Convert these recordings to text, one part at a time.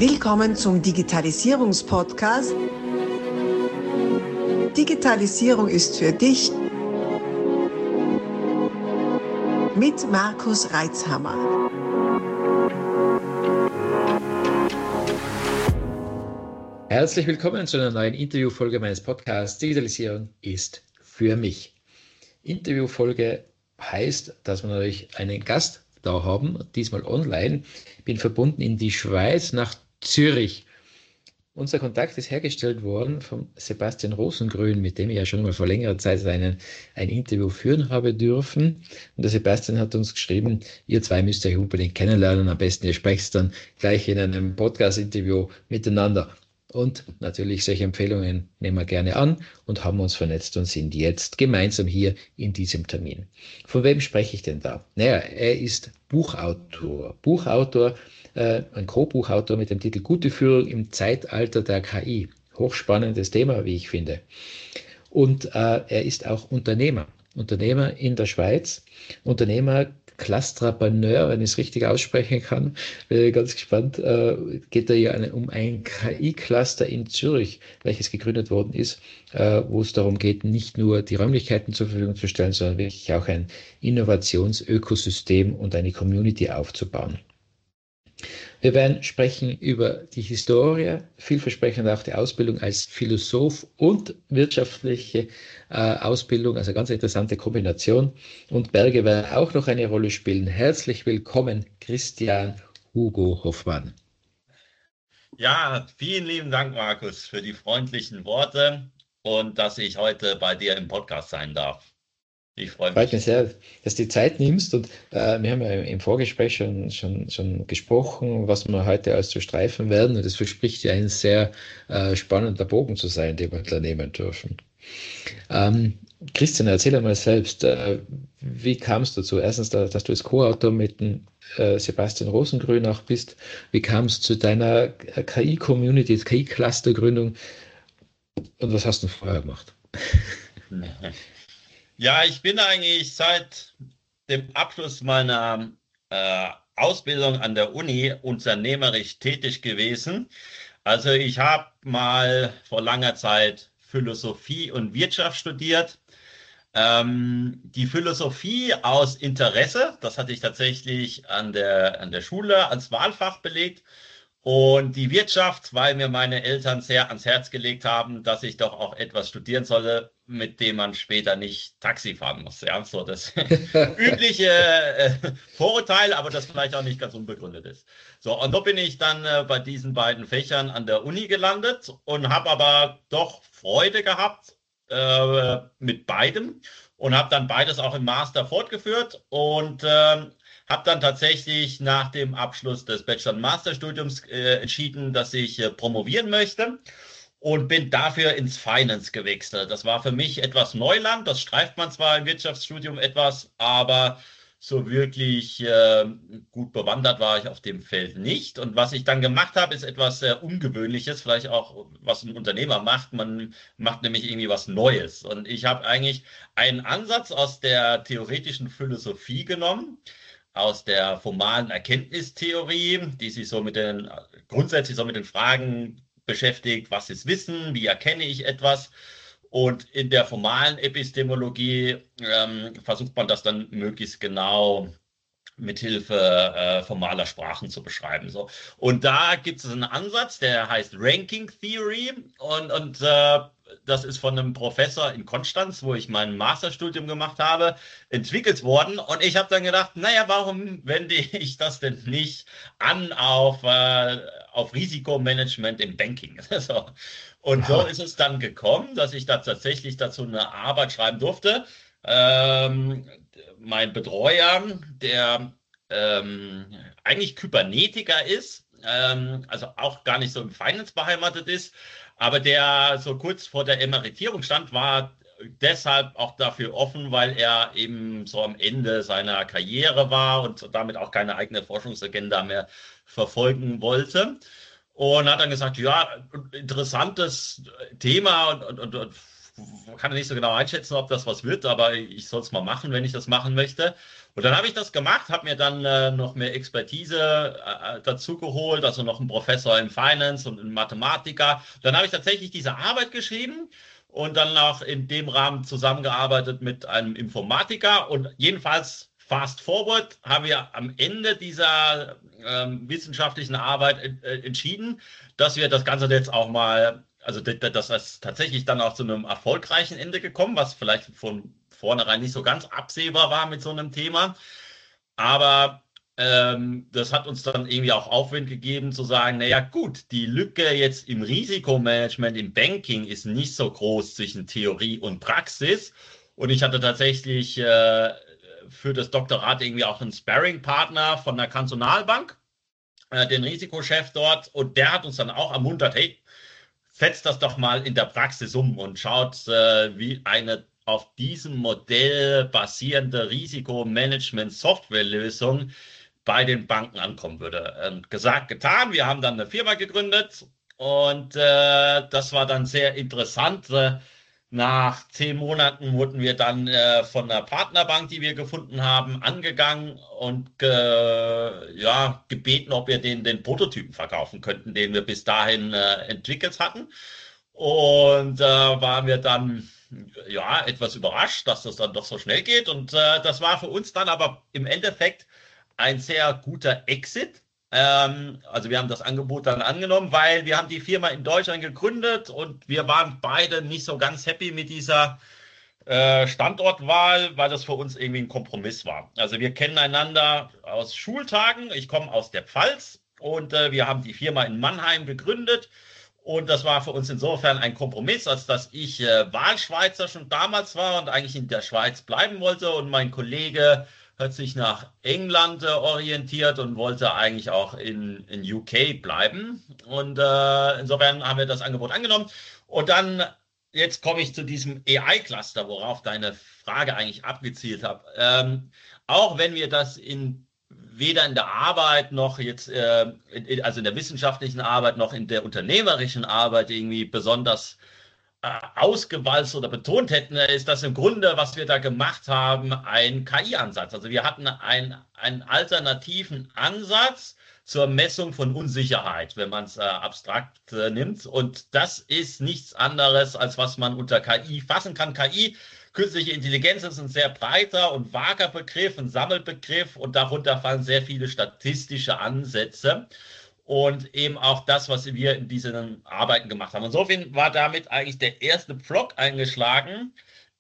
Willkommen zum Digitalisierungspodcast. Digitalisierung ist für dich mit Markus Reitzhammer. Herzlich willkommen zu einer neuen Interviewfolge meines Podcasts Digitalisierung ist für mich. Interviewfolge heißt, dass wir natürlich einen Gast da haben, diesmal online. Ich bin verbunden in die Schweiz nach Zürich. Unser Kontakt ist hergestellt worden von Sebastian Rosengrün, mit dem ich ja schon mal vor längerer Zeit ein Interview führen habe dürfen. Und der Sebastian hat uns geschrieben, ihr zwei müsst euch unbedingt kennenlernen. Am besten ihr sprecht dann gleich in einem Podcast-Interview miteinander. Und natürlich solche Empfehlungen nehmen wir gerne an und haben uns vernetzt und sind jetzt gemeinsam hier in diesem Termin. Von wem spreche ich denn da? Naja, er ist Buchautor, ein Co-Buchautor mit dem Titel Gute Führung im Zeitalter der KI. Hochspannendes Thema, wie ich finde. Und er ist auch Unternehmer in der Schweiz, Clusterpreneur, wenn ich es richtig aussprechen kann. Bin ganz gespannt. Geht da ja um ein KI-Cluster in Zürich, welches gegründet worden ist, wo es darum geht, nicht nur die Räumlichkeiten zur Verfügung zu stellen, sondern wirklich auch ein Innovationsökosystem und eine Community aufzubauen. Wir werden sprechen über die Historie, vielversprechend auch die Ausbildung als Philosoph und wirtschaftliche Ausbildung, also ganz interessante Kombination. Und Berge werden auch noch eine Rolle spielen. Herzlich willkommen, Christian Hugo Hoffmann. Ja, vielen lieben Dank, Markus, für die freundlichen Worte und dass ich heute bei dir im Podcast sein darf. Ich freue mich. Freut mich sehr, dass du die Zeit nimmst und wir haben ja im Vorgespräch schon gesprochen, was wir heute alles zu streifen werden und es verspricht ja ein sehr spannender Bogen zu sein, den wir da nehmen dürfen. Christian, erzähl einmal selbst, wie kam es dazu? Erstens, dass du als Co-Autor mit dem Sebastian Rosengrün auch bist. Wie kam es zu deiner KI-Community, KI-Cluster-Gründung und was hast du vorher gemacht? Ja, ich bin eigentlich seit dem Abschluss meiner Ausbildung an der Uni unternehmerisch tätig gewesen. Also ich habe mal vor langer Zeit Philosophie und Wirtschaft studiert. Die Philosophie aus Interesse, das hatte ich tatsächlich an der Schule als Wahlfach belegt. Und die Wirtschaft, weil mir meine Eltern sehr ans Herz gelegt haben, dass ich doch auch etwas studieren solle, mit dem man später nicht Taxi fahren muss. Ja, so das übliche Vorurteil, aber das vielleicht auch nicht ganz unbegründet ist. So, und da bin ich dann bei diesen beiden Fächern an der Uni gelandet und habe aber doch Freude gehabt mit beidem und habe dann beides auch im Master fortgeführt und habe dann tatsächlich nach dem Abschluss des Bachelor- und Masterstudiums entschieden, dass ich promovieren möchte und bin dafür ins Finance gewechselt. Das war für mich etwas Neuland. Das streift man zwar im Wirtschaftsstudium etwas, aber so wirklich gut bewandert war ich auf dem Feld nicht. Und was ich dann gemacht habe, ist etwas sehr Ungewöhnliches, vielleicht auch, was ein Unternehmer macht. Man macht nämlich irgendwie was Neues. Und ich habe eigentlich einen Ansatz aus der theoretischen Philosophie genommen, aus der formalen Erkenntnistheorie, die sich so grundsätzlich so mit den Fragen beschäftigt, was ist Wissen, wie erkenne ich etwas? Und in der formalen Epistemologie versucht man das dann möglichst genau mithilfe formaler Sprachen zu beschreiben. So. Und da gibt es einen Ansatz, der heißt Ranking Theory und das ist von einem Professor in Konstanz, wo ich mein Masterstudium gemacht habe, entwickelt worden. Und ich habe dann gedacht, naja, warum wende ich das denn nicht an auf Risikomanagement im Banking? So. Und so ist es dann gekommen, dass ich da tatsächlich dazu eine Arbeit schreiben durfte. Mein Betreuer, der eigentlich Kybernetiker ist, also auch gar nicht so im Finance beheimatet ist, aber der so kurz vor der Emeritierung stand, war deshalb auch dafür offen, weil er eben so am Ende seiner Karriere war und damit auch keine eigene Forschungsagenda mehr verfolgen wollte. Und hat dann gesagt, ja, interessantes Thema und kann nicht so genau einschätzen, ob das was wird, aber ich soll es mal machen, wenn ich das machen möchte. Und dann habe ich das gemacht, habe mir dann noch mehr Expertise dazu geholt, also noch einen Professor in Finance und einen Mathematiker. Dann habe ich tatsächlich diese Arbeit geschrieben und dann auch in dem Rahmen zusammengearbeitet mit einem Informatiker. Und jedenfalls fast forward haben wir am Ende dieser wissenschaftlichen Arbeit entschieden, dass wir das Ganze jetzt auch mal, also dass das tatsächlich dann auch zu einem erfolgreichen Ende gekommen, was vielleicht von vornherein nicht so ganz absehbar war mit so einem Thema. Aber das hat uns dann irgendwie auch Aufwind gegeben zu sagen, naja gut, die Lücke jetzt im Risikomanagement, im Banking ist nicht so groß zwischen Theorie und Praxis. Und ich hatte tatsächlich für das Doktorat irgendwie auch einen Sparring-Partner von der Kantonalbank, den Risikochef dort. Und der hat uns dann auch ermuntert, hey, setzt das doch mal in der Praxis um und schaut, wie eine auf diesem Modell basierende Risikomanagement-Softwarelösung bei den Banken ankommen würde. Gesagt, getan. Wir haben dann eine Firma gegründet und das war dann sehr interessant. Nach 10 Monaten wurden wir dann von einer Partnerbank, die wir gefunden haben, angegangen und ja, gebeten, ob wir den Prototypen verkaufen könnten, den wir bis dahin entwickelt hatten. Und waren wir dann ja etwas überrascht, dass das dann doch so schnell geht. Und das war für uns dann aber im Endeffekt ein sehr guter Exit. Also wir haben das Angebot dann angenommen, weil wir haben die Firma in Deutschland gegründet und wir waren beide nicht so ganz happy mit dieser Standortwahl, weil das für uns irgendwie ein Kompromiss war. Also wir kennen einander aus Schultagen. Ich komme aus der Pfalz und wir haben die Firma in Mannheim gegründet. Und das war für uns insofern ein Kompromiss, als dass ich Wahlschweizer schon damals war und eigentlich in der Schweiz bleiben wollte. Und mein Kollege hat sich nach England orientiert und wollte eigentlich auch in UK bleiben. Und insofern haben wir das Angebot angenommen. Und dann, jetzt komme ich zu diesem AI-Cluster, worauf deine Frage eigentlich abgezielt hat. Auch wenn wir das weder in der Arbeit noch jetzt, also in der wissenschaftlichen Arbeit noch in der unternehmerischen Arbeit irgendwie besonders ausgewalzt oder betont hätten, ist das im Grunde, was wir da gemacht haben, ein KI-Ansatz. Also wir hatten einen alternativen Ansatz zur Messung von Unsicherheit, wenn man es abstrakt nimmt. Und das ist nichts anderes, als was man unter KI fassen kann. KI, künstliche Intelligenz, ist ein sehr breiter und vager Begriff, ein Sammelbegriff und darunter fallen sehr viele statistische Ansätze. Und eben auch das, was wir in diesen Arbeiten gemacht haben. Insofern war damit eigentlich der erste Pflock eingeschlagen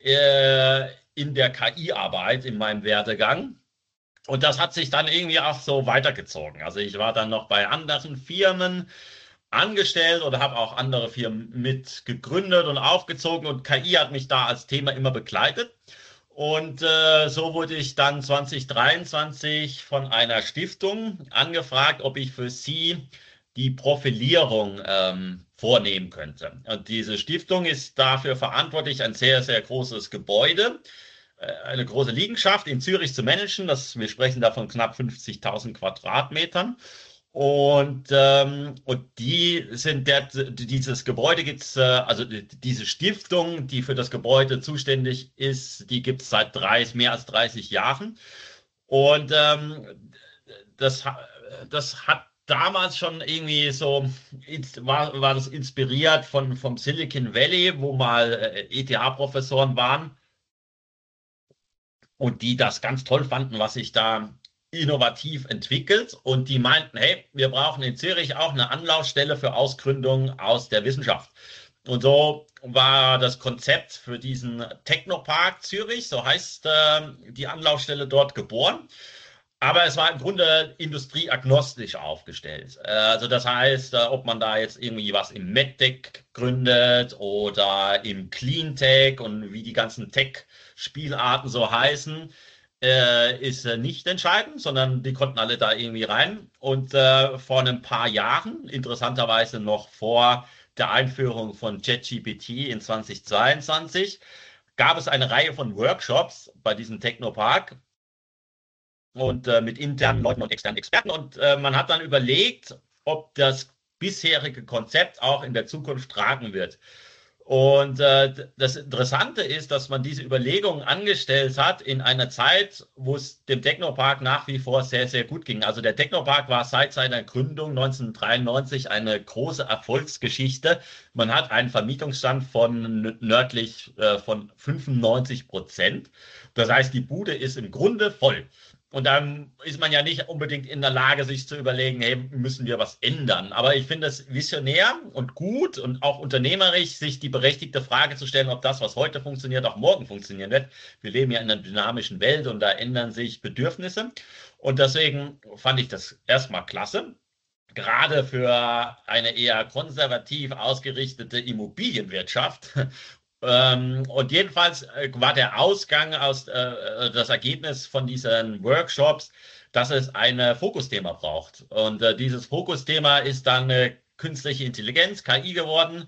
in der KI-Arbeit in meinem Werdegang. Und das hat sich dann irgendwie auch so weitergezogen. Also ich war dann noch bei anderen Firmen angestellt oder habe auch andere Firmen mit gegründet und aufgezogen. Und KI hat mich da als Thema immer begleitet. Und so wurde ich dann 2023 von einer Stiftung angefragt, ob ich für sie die Profilierung vornehmen könnte. Und diese Stiftung ist dafür verantwortlich, ein sehr, sehr großes Gebäude, eine große Liegenschaft in Zürich zu managen. Wir sprechen da von knapp 50.000 Quadratmetern. Und dieses Gebäude gibt's, also diese Stiftung, die für das Gebäude zuständig ist, die gibt es seit mehr als 30 Jahren. Und das hat damals schon irgendwie so, war das inspiriert vom Silicon Valley, wo mal ETH-Professoren waren und die das ganz toll fanden, was ich da innovativ entwickelt und die meinten, hey, wir brauchen in Zürich auch eine Anlaufstelle für Ausgründungen aus der Wissenschaft. Und so war das Konzept für diesen Technopark Zürich, so heißt die Anlaufstelle dort, geboren. Aber es war im Grunde industrieagnostisch aufgestellt. Also das heißt, ob man da jetzt irgendwie was im MedTech gründet oder im Cleantech und wie die ganzen Tech-Spielarten so heißen, ist nicht entscheidend, sondern die konnten alle da irgendwie rein. Und vor ein paar Jahren, interessanterweise noch vor der Einführung von ChatGPT in 2022, gab es eine Reihe von Workshops bei diesem Technopark und mit internen Leuten und externen Experten. Und man hat dann überlegt, ob das bisherige Konzept auch in der Zukunft tragen wird. Und das Interessante ist, dass man diese Überlegungen angestellt hat in einer Zeit, wo es dem Technopark nach wie vor sehr, sehr gut ging. Also der Technopark war seit seiner Gründung 1993 eine große Erfolgsgeschichte. Man hat einen Vermietungsstand von nördlich von 95%. Das heißt, die Bude ist im Grunde voll. Und dann ist man ja nicht unbedingt in der Lage, sich zu überlegen, hey, müssen wir was ändern. Aber ich finde es visionär und gut und auch unternehmerisch, sich die berechtigte Frage zu stellen, ob das, was heute funktioniert, auch morgen funktionieren wird. Wir leben ja in einer dynamischen Welt und da ändern sich Bedürfnisse. Und deswegen fand ich das erstmal klasse. Gerade für eine eher konservativ ausgerichtete Immobilienwirtschaft. Und jedenfalls war der Ausgang aus das Ergebnis von diesen Workshops, dass es ein Fokusthema braucht. Und dieses Fokusthema ist dann künstliche Intelligenz, KI geworden.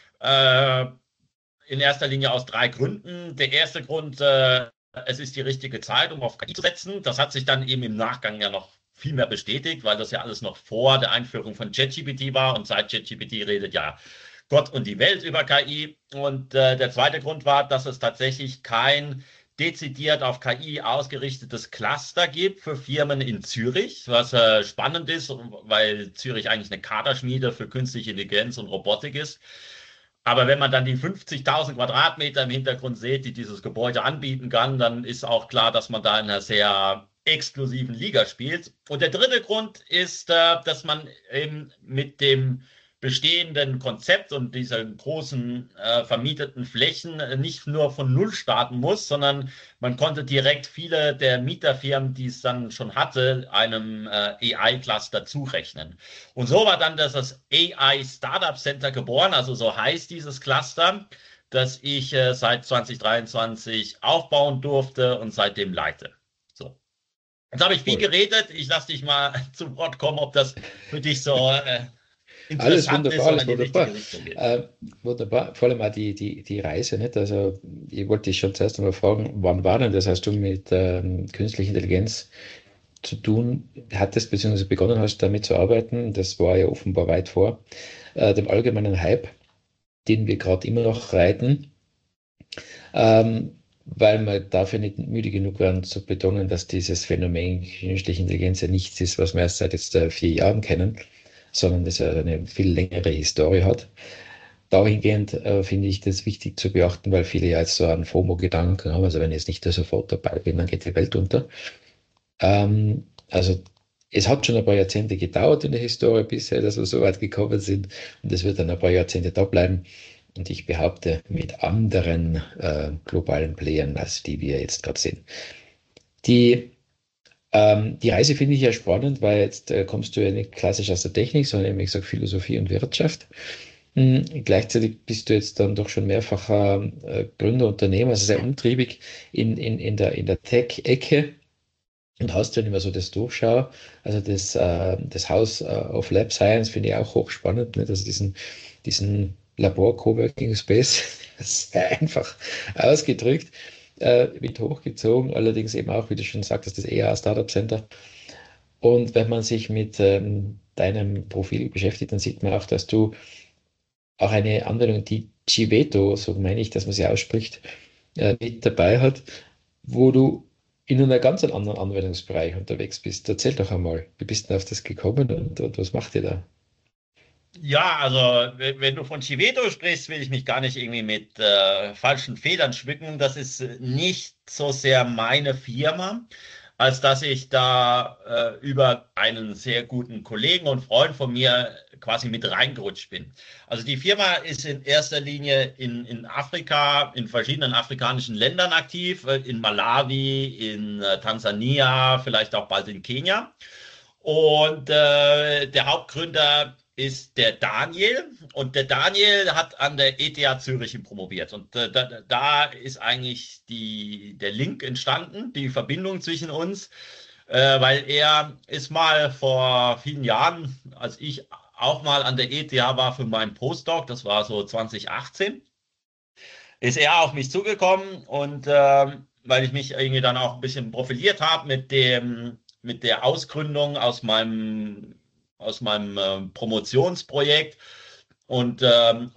Äh, in erster Linie aus 3 Gründen. Der erste Grund, es ist die richtige Zeit, um auf KI zu setzen. Das hat sich dann eben im Nachgang ja noch viel mehr bestätigt, weil das ja alles noch vor der Einführung von ChatGPT war. Und seit ChatGPT redet ja Gott und die Welt über KI. Und der zweite Grund war, dass es tatsächlich kein dezidiert auf KI ausgerichtetes Cluster gibt für Firmen in Zürich, was spannend ist, weil Zürich eigentlich eine Kaderschmiede für künstliche Intelligenz und Robotik ist. Aber wenn man dann die 50.000 Quadratmeter im Hintergrund sieht, die dieses Gebäude anbieten kann, dann ist auch klar, dass man da in einer sehr exklusiven Liga spielt. Und der dritte Grund ist, dass man eben mit dem bestehenden Konzept und diesen großen vermieteten Flächen nicht nur von Null starten muss, sondern man konnte direkt viele der Mieterfirmen, die es dann schon hatte, einem AI-Cluster zurechnen. Und so war dann das AI Startup Center geboren, also so heißt dieses Cluster, das ich seit 2023 aufbauen durfte und seitdem leite. So. Jetzt habe ich viel geredet. Ich lasse dich mal zu Wort kommen, ob das für dich so alles interessant wunderbar, ist alles oder in die wunderbar. richtige Richtung geht. Wunderbar, vor allem auch die Reise, nicht? Also ich wollte dich schon zuerst einmal fragen, wann war denn das, hast du mit künstlicher Intelligenz zu tun hattest, beziehungsweise begonnen hast, damit zu arbeiten? Das war ja offenbar weit vor dem allgemeinen Hype, den wir gerade immer noch reiten, weil man dafür nicht müde genug werden zu betonen, dass dieses Phänomen künstliche Intelligenz ja nichts ist, was wir erst seit jetzt 4 Jahren kennen, sondern das ja eine viel längere Historie hat. Dahingehend finde ich das wichtig zu beachten, weil viele ja jetzt so einen FOMO-Gedanken haben, also wenn ich jetzt nicht da sofort dabei bin, dann geht die Welt unter. Also es hat schon ein paar Jahrzehnte gedauert in der Historie bisher, dass wir so weit gekommen sind und es wird dann ein paar Jahrzehnte da bleiben. Und ich behaupte, mit anderen globalen Playern, als die wir jetzt gerade sehen. Die Reise finde ich ja spannend, weil jetzt kommst du ja nicht klassisch aus der Technik, sondern eben, ich sage Philosophie und Wirtschaft. Gleichzeitig bist du jetzt dann doch schon mehrfacher Gründer, Unternehmer, also sehr umtriebig in der Tech-Ecke und hast dann immer so das Durchschau. Also das House of Lab Science finde ich auch hochspannend, nicht? Also diesen Labor-Coworking Space, sehr einfach ausgedrückt, mit hochgezogen, allerdings eben auch, wie du schon sagtest, das EA Startup Center. Und wenn man sich mit deinem Profil beschäftigt, dann sieht man auch, dass du auch eine Anwendung, die Civeto, so meine ich, dass man sie ausspricht, mit dabei hat, wo du in einem ganz anderen Anwendungsbereich unterwegs bist. Erzähl doch einmal, wie bist du auf das gekommen und was macht ihr da? Ja, also wenn du von Civeto sprichst, will ich mich gar nicht irgendwie mit falschen Federn schmücken. Das ist nicht so sehr meine Firma, als dass ich da über einen sehr guten Kollegen und Freund von mir quasi mit reingerutscht bin. Also die Firma ist in erster Linie in Afrika, in verschiedenen afrikanischen Ländern aktiv, in Malawi, in Tansania, vielleicht auch bald in Kenia. Und der Hauptgründer ist der Daniel. Und der Daniel hat an der ETH Zürich promoviert. Und da ist eigentlich der Link entstanden, die Verbindung zwischen uns, weil er ist mal vor vielen Jahren, als ich auch mal an der ETH war für meinen Postdoc, das war so 2018, ist er auf mich zugekommen und weil ich mich irgendwie dann auch ein bisschen profiliert habe mit der Ausgründung aus meinem Promotionsprojekt und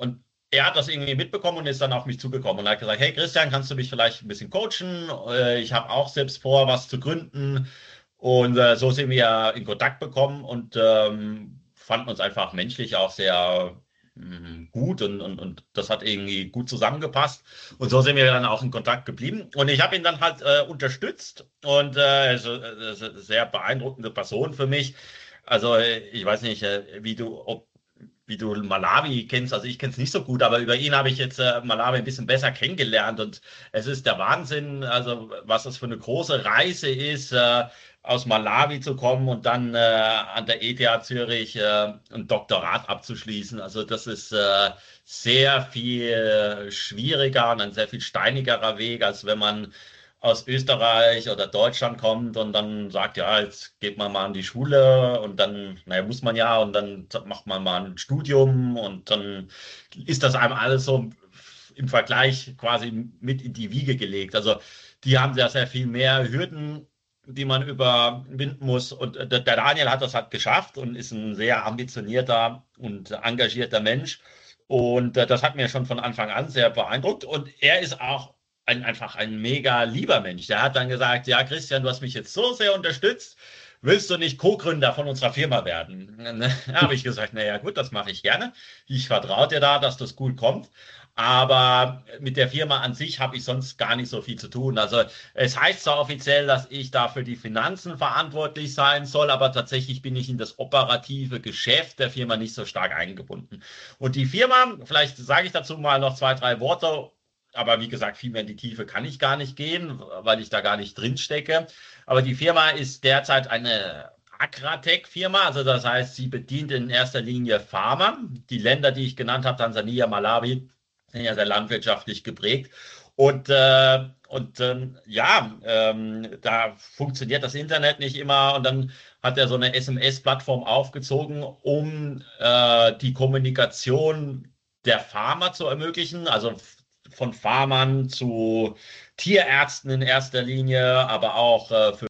er hat das irgendwie mitbekommen und ist dann auf mich zugekommen und hat gesagt, hey Christian, kannst du mich vielleicht ein bisschen coachen? Ich habe auch selbst vor, was zu gründen. Und so sind wir in Kontakt bekommen und fanden uns einfach menschlich auch sehr gut und das hat irgendwie gut zusammengepasst. Und so sind wir dann auch in Kontakt geblieben. Und ich habe ihn dann halt unterstützt und das ist eine sehr beeindruckende Person für mich. Also ich weiß nicht, wie du Malawi kennst. Also ich kenne es nicht so gut, aber über ihn habe ich jetzt Malawi ein bisschen besser kennengelernt und es ist der Wahnsinn, also was das für eine große Reise ist, aus Malawi zu kommen und dann an der ETH Zürich ein Doktorat abzuschließen. Also das ist sehr viel schwieriger und ein sehr viel steinigerer Weg, als wenn man aus Österreich oder Deutschland kommt und dann sagt, ja, jetzt geht man mal an die Schule und dann, naja, muss man ja und dann macht man mal ein Studium und dann ist das einem alles so im Vergleich quasi mit in die Wiege gelegt. Also die haben sehr, sehr viel mehr Hürden, die man überwinden muss. Und der Daniel hat das halt geschafft und ist ein sehr ambitionierter und engagierter Mensch. Und das hat mir schon von Anfang an sehr beeindruckt. Und er ist auch einfach ein mega lieber Mensch. Der hat dann gesagt, ja, Christian, du hast mich jetzt so sehr unterstützt. Willst du nicht Co-Gründer von unserer Firma werden? Da habe ich gesagt, naja, gut, das mache ich gerne. Ich vertraue dir da, dass das gut kommt. Aber mit der Firma an sich habe ich sonst gar nicht so viel zu tun. Also es heißt zwar offiziell, dass ich da für die Finanzen verantwortlich sein soll, aber tatsächlich bin ich in das operative Geschäft der Firma nicht so stark eingebunden. Und die Firma, vielleicht sage ich dazu mal noch zwei, drei Worte, aber wie gesagt, viel mehr in die Tiefe kann ich gar nicht gehen, weil ich da gar nicht drin stecke. Aber die Firma ist derzeit eine Agratech-Firma, also das heißt, sie bedient in erster Linie Farmer. Die Länder, die ich genannt habe, Tansania, Malawi, sind ja sehr landwirtschaftlich geprägt. Da funktioniert das Internet nicht immer und dann hat er so eine SMS-Plattform aufgezogen, um die Kommunikation der Farmer zu ermöglichen, also von Farmern zu Tierärzten in erster Linie, aber auch für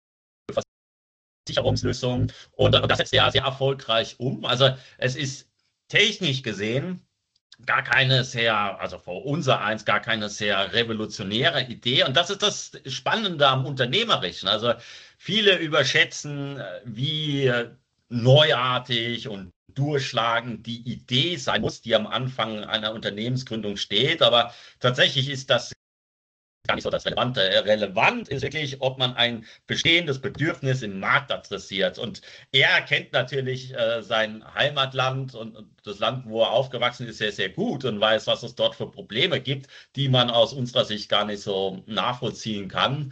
Sicherungslösungen. Und das setzt er sehr erfolgreich um. Also es ist technisch gesehen gar keine sehr, also für unser eins, gar keine sehr revolutionäre Idee. Und das ist das Spannende am Unternehmerischen. Also viele überschätzen, wie neuartig und durchschlagend die Idee sein muss, die am Anfang einer Unternehmensgründung steht. Aber tatsächlich ist das gar nicht so das Relevante. Relevant ist wirklich, ob man ein bestehendes Bedürfnis im Markt adressiert. Und er kennt natürlich sein Heimatland und das Land, wo er aufgewachsen ist, sehr, sehr gut und weiß, was es dort für Probleme gibt, die man aus unserer Sicht gar nicht so nachvollziehen kann.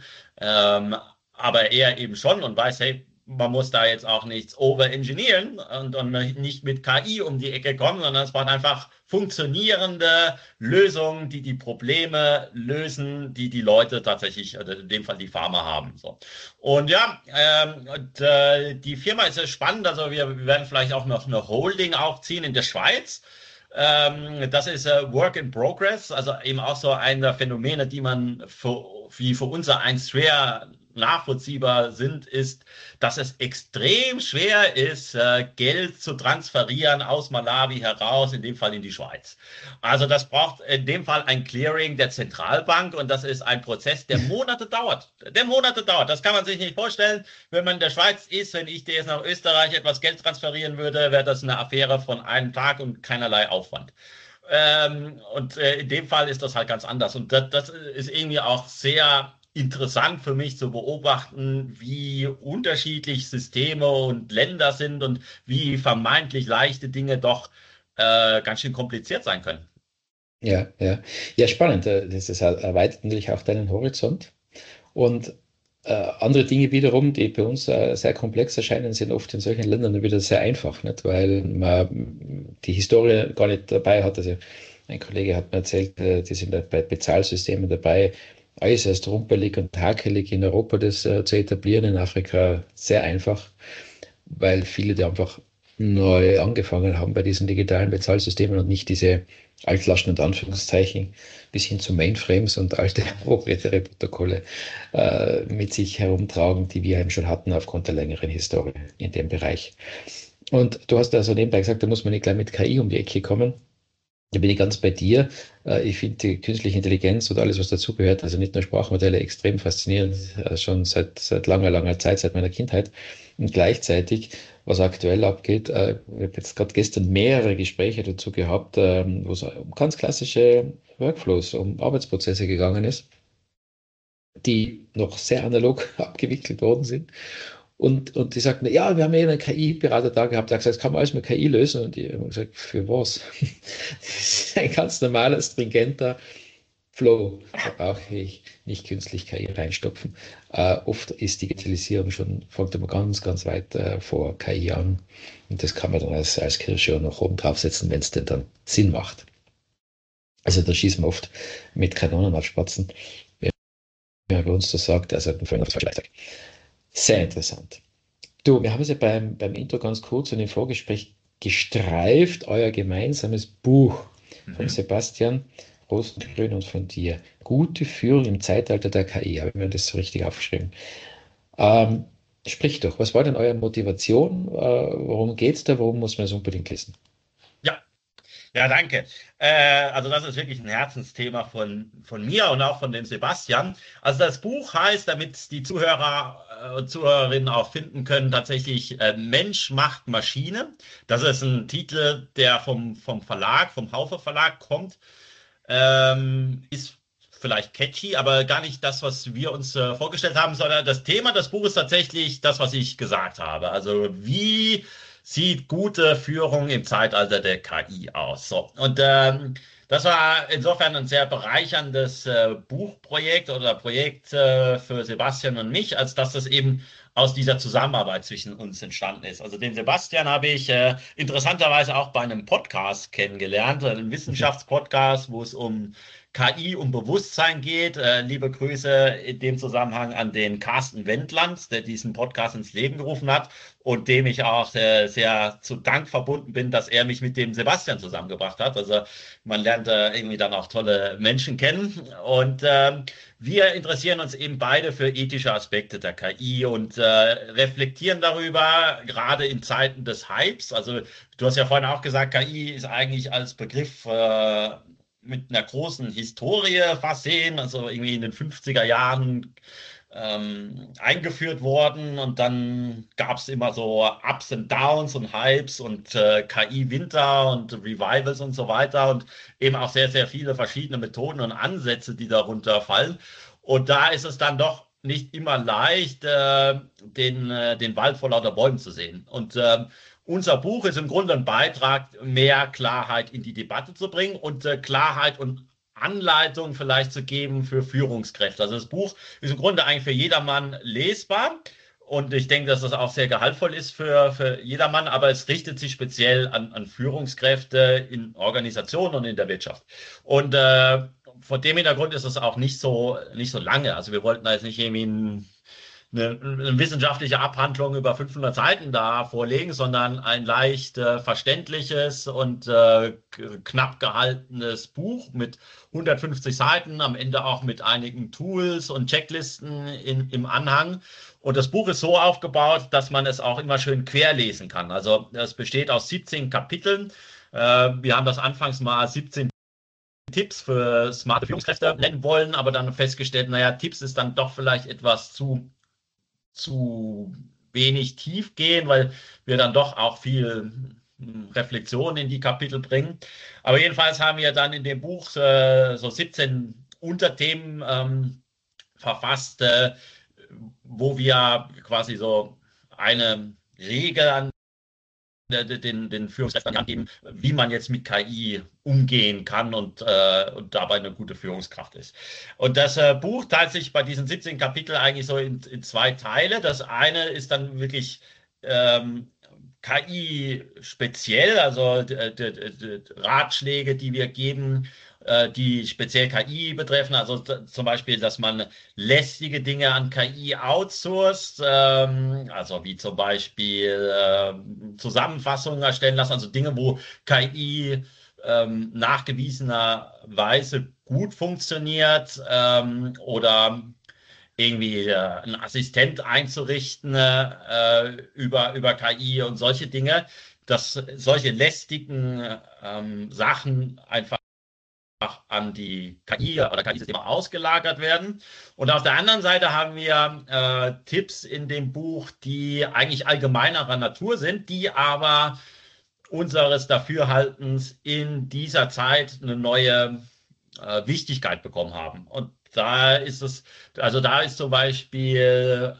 Aber er eben schon und weiß, hey, man muss da jetzt auch nichts overengineeren und nicht mit KI um die Ecke kommen, sondern es waren einfach funktionierende Lösungen, die die Probleme lösen, die die Leute tatsächlich, in dem Fall die Farmer haben. So. Und ja, die Firma ist sehr spannend, also wir werden vielleicht auch noch eine Holding aufziehen in der Schweiz. Das ist Work in Progress, also eben auch so ein der Phänomene, die man wie für unser eins schwer nachvollziehbar sind, ist, dass es extrem schwer ist, Geld zu transferieren aus Malawi heraus, in dem Fall in die Schweiz. Also das braucht in dem Fall ein Clearing der Zentralbank und das ist ein Prozess, der Monate dauert. Der Monate dauert. Das kann man sich nicht vorstellen. Wenn man in der Schweiz ist, wenn ich dir jetzt nach Österreich etwas Geld transferieren würde, wäre das eine Affäre von einem Tag und keinerlei Aufwand. In dem Fall ist das halt ganz anders. Und das ist irgendwie auch sehr interessant für mich zu beobachten, wie unterschiedlich Systeme und Länder sind und wie vermeintlich leichte Dinge doch ganz schön kompliziert sein können. Ja, ja. Ja, spannend. Das erweitert natürlich auch deinen Horizont. Und andere Dinge wiederum, die bei uns sehr komplex erscheinen, sind oft in solchen Ländern wieder sehr einfach, nicht? Weil man die Historie gar nicht dabei hat. Also ein Kollege hat mir erzählt, die sind bei Bezahlsystemen dabei, äußerst rumpelig und hakelig in Europa das zu etablieren, in Afrika sehr einfach, weil viele, die einfach neu angefangen haben bei diesen digitalen Bezahlsystemen und nicht diese Altlasten und Anführungszeichen bis hin zu Mainframes und alte proprietäre Protokolle mit sich herumtragen, die wir eben schon hatten aufgrund der längeren Historie in dem Bereich. Und du hast also nebenbei gesagt, da muss man nicht gleich mit KI um die Ecke kommen. Da bin ich ganz bei dir. Ich finde die künstliche Intelligenz und alles, was dazugehört, also nicht nur Sprachmodelle, extrem faszinierend, schon seit langer, langer Zeit, seit meiner Kindheit. Und gleichzeitig, was aktuell abgeht, ich habe jetzt gerade gestern mehrere Gespräche dazu gehabt, wo es um ganz klassische Workflows, um Arbeitsprozesse gegangen ist, die noch sehr analog abgewickelt worden sind. Und die sagten, ja, wir haben ja einen KI-Berater da gehabt, der hat gesagt, das kann man alles mit KI lösen. Und ich habe gesagt, für was? Das ist ein ganz normaler, stringenter Flow. Da brauche ich nicht künstlich KI reinstopfen. Oft ist Digitalisierung schon, fängt immer ganz, ganz weit vor KI an. Und das kann man dann als Kirsche auch noch oben draufsetzen, wenn es denn dann Sinn macht. Also da schießen wir oft mit Kanonen auf Spatzen. Wer bei uns das sagt, also vorhin aufs Falsche. Sehr interessant. Du, wir haben es ja beim Intro ganz kurz und im Vorgespräch gestreift, euer gemeinsames Buch von Sebastian Rosengrün und von dir. Gute Führung im Zeitalter der KI. Habe ich mir das so richtig aufgeschrieben. Sprich doch, was war denn eure Motivation? Worum geht es da? Warum muss man es unbedingt lesen? Ja, danke. Also das ist wirklich ein Herzensthema von mir und auch von dem Sebastian. Also das Buch heißt, damit die Zuhörer und Zuhörerinnen auch finden können, tatsächlich Mensch macht Maschine. Das ist ein Titel, der vom Verlag, vom Haufe Verlag kommt. Ist vielleicht catchy, aber gar nicht das, was wir uns vorgestellt haben, sondern das Thema des Buches ist tatsächlich das, was ich gesagt habe. Also wie sieht gute Führung im Zeitalter der KI aus? So. Und das war insofern ein sehr bereicherndes Buchprojekt oder Projekt für Sebastian und mich, als dass es eben aus dieser Zusammenarbeit zwischen uns entstanden ist. Also den Sebastian habe ich interessanterweise auch bei einem Podcast kennengelernt, einem Wissenschaftspodcast, wo es um KI und Bewusstsein geht. Liebe Grüße in dem Zusammenhang an den Carsten Wendland, der diesen Podcast ins Leben gerufen hat und dem ich auch sehr zu Dank verbunden bin, dass er mich mit dem Sebastian zusammengebracht hat. Also man lernt irgendwie dann auch tolle Menschen kennen und wir interessieren uns eben beide für ethische Aspekte der KI und reflektieren darüber, gerade in Zeiten des Hypes. Also du hast ja vorhin auch gesagt, KI ist eigentlich als Begriff mit einer großen Historie versehen, also irgendwie in den 50er Jahren eingeführt worden und dann gab es immer so Ups und Downs und Hypes und KI-Winter und Revivals und so weiter und eben auch sehr, sehr viele verschiedene Methoden und Ansätze, die darunter fallen. Und da ist es dann doch nicht immer leicht, den Wald vor lauter Bäumen zu sehen. Und unser Buch ist im Grunde ein Beitrag, mehr Klarheit in die Debatte zu bringen und Klarheit und Anleitung vielleicht zu geben für Führungskräfte. Also das Buch ist im Grunde eigentlich für jedermann lesbar. Und ich denke, dass das auch sehr gehaltvoll ist für jedermann, aber es richtet sich speziell an Führungskräfte in Organisationen und in der Wirtschaft. Und vor dem Hintergrund ist es auch nicht so lange. Also wir wollten da jetzt nicht irgendwie eine wissenschaftliche Abhandlung über 500 Seiten da vorlegen, sondern ein leicht verständliches und knapp gehaltenes Buch mit 150 Seiten, am Ende auch mit einigen Tools und Checklisten im Anhang. Und das Buch ist so aufgebaut, dass man es auch immer schön querlesen kann. Also es besteht aus 17 Kapiteln. Wir haben das anfangs mal 17 Tipps für smarte Führungskräfte nennen wollen, aber dann festgestellt, naja, Tipps ist dann doch vielleicht etwas zu wenig tief gehen, weil wir dann doch auch viel Reflexion in die Kapitel bringen. Aber jedenfalls haben wir dann in dem Buch so 17 Unterthemen verfasst, wo wir quasi so eine Regel an den Führungskräften angeben, wie man jetzt mit KI umgehen kann und dabei eine gute Führungskraft ist. Und das Buch teilt sich bei diesen 17 Kapiteln eigentlich so in zwei Teile. Das eine ist dann wirklich KI speziell, also Ratschläge, die wir geben, die speziell KI betreffen, also zum Beispiel, dass man lästige Dinge an KI outsourced, also wie zum Beispiel Zusammenfassungen erstellen lassen, also Dinge, wo KI nachgewiesenerweise gut funktioniert oder irgendwie einen Assistent einzurichten über KI und solche Dinge. dass solche lästigen Sachen einfach an die KI oder KI-Systeme ausgelagert werden. Und auf der anderen Seite haben wir Tipps in dem Buch, die eigentlich allgemeinerer Natur sind, die aber unseres Dafürhaltens in dieser Zeit eine neue Wichtigkeit bekommen haben. Und da ist es, also da ist zum Beispiel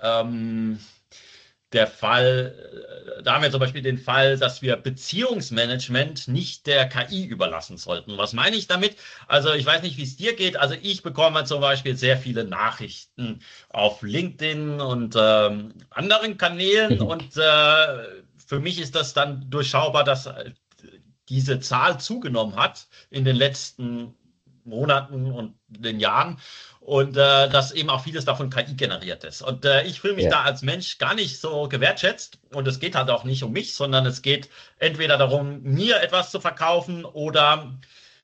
der Fall, da haben wir zum Beispiel den Fall, dass wir Beziehungsmanagement nicht der KI überlassen sollten. Was meine ich damit? Also ich weiß nicht, wie es dir geht. Also ich bekomme zum Beispiel sehr viele Nachrichten auf LinkedIn und anderen Kanälen und für mich ist das dann durchschaubar, dass diese Zahl zugenommen hat in den letzten Monaten und den Jahren und dass eben auch vieles davon KI generiert ist. Und ich fühle mich da als Mensch gar nicht so gewertschätzt und es geht halt auch nicht um mich, sondern es geht entweder darum, mir etwas zu verkaufen oder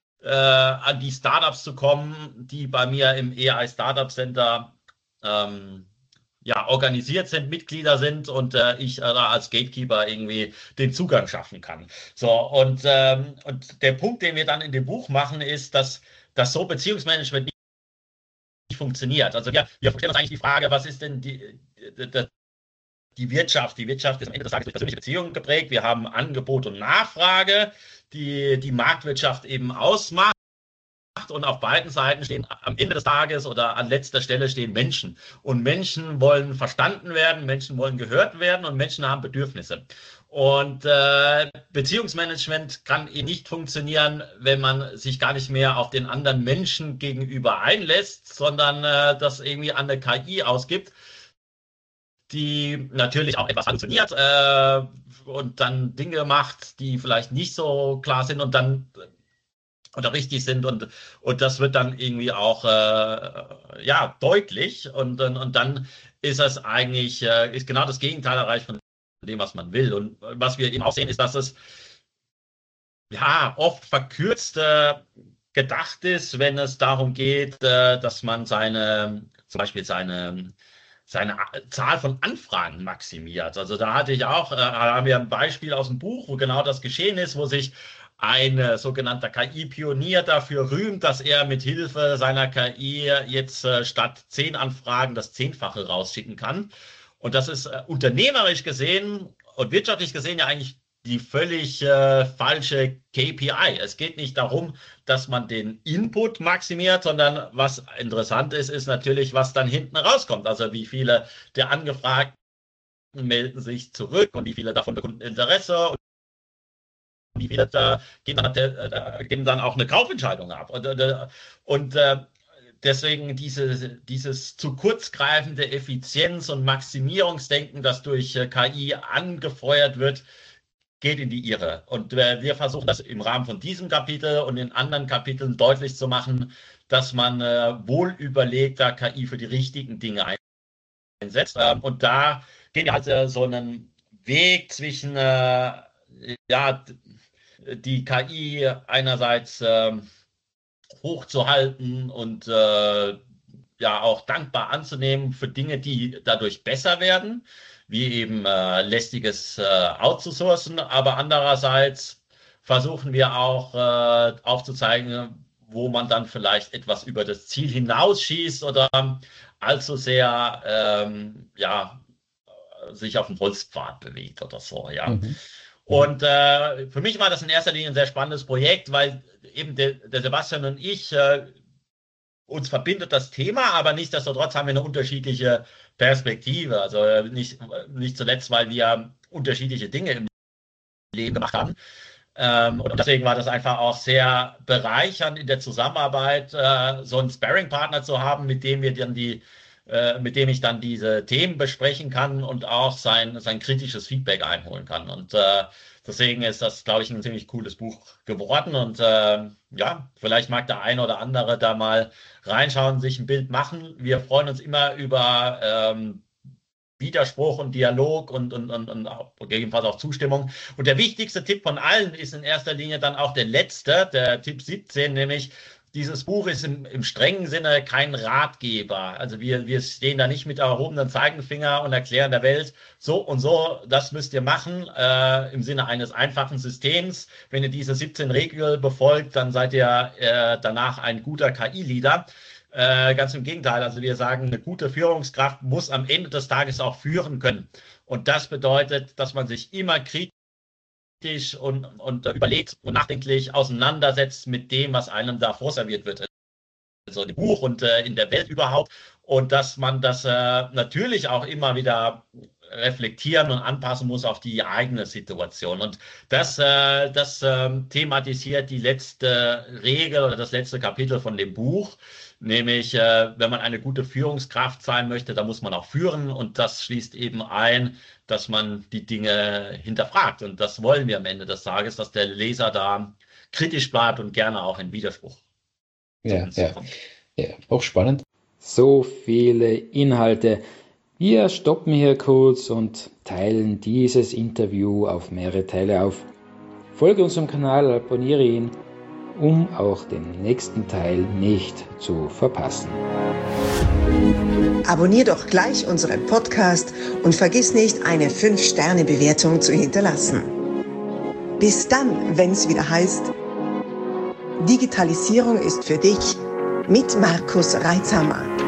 an die Startups zu kommen, die bei mir im AI Startup Center organisiert sind, Mitglieder sind und ich da als Gatekeeper irgendwie den Zugang schaffen kann. So, und der Punkt, den wir dann in dem Buch machen, ist, dass so Beziehungsmanagement nicht funktioniert. Also wir stellen uns eigentlich die Frage, was ist denn die Wirtschaft? Die Wirtschaft ist am Ende des Tages durch persönliche Beziehungen geprägt. Wir haben Angebot und Nachfrage, die Marktwirtschaft eben ausmacht. Und auf beiden Seiten stehen am Ende des Tages oder an letzter Stelle stehen Menschen. Und Menschen wollen verstanden werden, Menschen wollen gehört werden und Menschen haben Bedürfnisse. Und Beziehungsmanagement kann eben nicht funktionieren, wenn man sich gar nicht mehr auf den anderen Menschen gegenüber einlässt, sondern das irgendwie an eine KI ausgibt, die natürlich auch etwas halluziniert und dann Dinge macht, die vielleicht nicht so klar sind und dann oder richtig sind und das wird dann irgendwie auch deutlich und dann ist es eigentlich ist genau das Gegenteil erreicht von dem, was man will. Und was wir eben auch sehen, ist, dass es oft verkürzt gedacht ist, wenn es darum geht, dass man zum Beispiel seine Zahl von Anfragen maximiert. Also da haben wir ein Beispiel aus dem Buch, wo genau das geschehen ist, wo sich ein sogenannter KI-Pionier dafür rühmt, dass er mit Hilfe seiner KI jetzt statt 10 Anfragen das 10-fache rausschicken kann. Und das ist unternehmerisch gesehen und wirtschaftlich gesehen ja eigentlich die völlig falsche KPI. Es geht nicht darum, dass man den Input maximiert, sondern was interessant ist natürlich, was dann hinten rauskommt. Also wie viele der Angefragten melden sich zurück und wie viele davon bekunden Interesse und wie viele geben dann auch eine Kaufentscheidung ab. Und deswegen dieses zu kurzgreifende Effizienz- und Maximierungsdenken, das durch KI angefeuert wird, geht in die Irre. Und wir versuchen das im Rahmen von diesem Kapitel und in anderen Kapiteln deutlich zu machen, dass man wohl überlegter KI für die richtigen Dinge einsetzt. Und da gehen wir halt so einen Weg zwischen die KI einerseits hochzuhalten und auch dankbar anzunehmen für Dinge, die dadurch besser werden, wie eben lästiges outzusourcen, aber andererseits versuchen wir auch aufzuzeigen, wo man dann vielleicht etwas über das Ziel hinausschießt oder allzu sehr sich auf dem Holzpfad bewegt oder so, ja. Mhm. Und für mich war das in erster Linie ein sehr spannendes Projekt, weil eben der Sebastian und ich, uns verbindet das Thema, aber nichtsdestotrotz haben wir eine unterschiedliche Perspektive. Also nicht zuletzt, weil wir unterschiedliche Dinge im Leben gemacht haben. Und deswegen war das einfach auch sehr bereichernd in der Zusammenarbeit, so einen Sparring-Partner zu haben, mit dem ich dann diese Themen besprechen kann und auch sein kritisches Feedback einholen kann. Und deswegen ist das, glaube ich, ein ziemlich cooles Buch geworden. Und vielleicht mag der eine oder andere da mal reinschauen, sich ein Bild machen. Wir freuen uns immer über Widerspruch und Dialog und gegebenenfalls auch Zustimmung. Und der wichtigste Tipp von allen ist in erster Linie dann auch der letzte, der Tipp 17, nämlich dieses Buch ist im strengen Sinne kein Ratgeber. Also wir stehen da nicht mit erhobenem Zeigefinger und erklären der Welt, so und so, das müsst ihr machen, im Sinne eines einfachen Systems. Wenn ihr diese 17 Regeln befolgt, dann seid ihr danach ein guter KI-Leader. Ganz im Gegenteil, also wir sagen, eine gute Führungskraft muss am Ende des Tages auch führen können. Und das bedeutet, dass man sich immer kritisch und überlegt und nachdenklich auseinandersetzt mit dem, was einem da vorserviert wird. Also im Buch und in der Welt überhaupt. Und dass man das natürlich auch immer wieder reflektieren und anpassen muss auf die eigene Situation. Und das thematisiert die letzte Regel oder das letzte Kapitel von dem Buch. Nämlich, wenn man eine gute Führungskraft sein möchte, dann muss man auch führen. Und das schließt eben ein, dass man die Dinge hinterfragt. Und das wollen wir am Ende des Tages, dass der Leser da kritisch bleibt und gerne auch in Widerspruch. Ja, auch spannend. So viele Inhalte. Wir stoppen hier kurz und teilen dieses Interview auf mehrere Teile auf. Folge unserem Kanal, abonniere ihn, um auch den nächsten Teil nicht zu verpassen. Abonnier doch gleich unseren Podcast und vergiss nicht, eine 5-Sterne-Bewertung zu hinterlassen. Bis dann, wenn es wieder heißt, Digitalisierung ist für dich mit Markus Reitzhammer.